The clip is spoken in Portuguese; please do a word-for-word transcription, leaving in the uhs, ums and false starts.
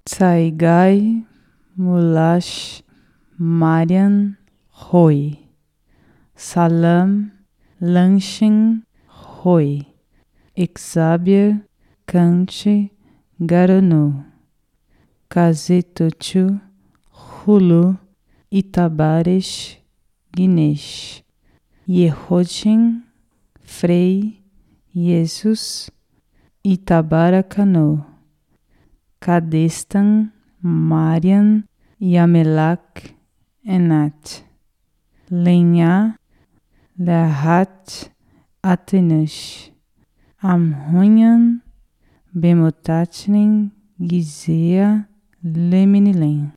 Tsaigai Mulash Marian Roy, Salam Lanshin Roy, Xavier Kanchi Garanu, Kazetochu Hulu Itabares Guinness, Yehodin Frei Jesus Itabarakano, Kadestan Marian Yamelak Enat, Lenha Lahat Atenush, Amhunyan Bemotatnin Gizea Leminilen.